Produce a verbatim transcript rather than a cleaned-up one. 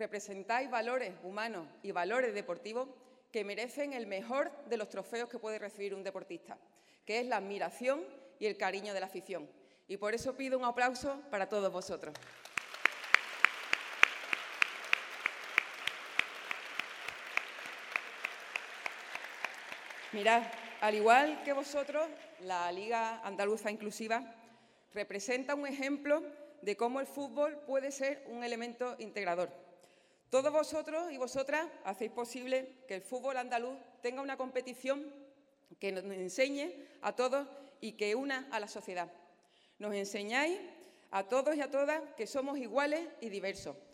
representáis valores humanos y valores deportivos que merecen el mejor de los trofeos que puede recibir un deportista, que es la admiración y el cariño de la afición. Y por eso pido un aplauso para todos vosotros. Mirad, al igual que vosotros, la Liga Andaluza Inclusiva representa un ejemplo de cómo el fútbol puede ser un elemento integrador. Todos vosotros y vosotras hacéis posible que el fútbol andaluz tenga una competición que nos enseñe a todos y que una a la sociedad. Nos enseñáis a todos y a todas que somos iguales y diversos,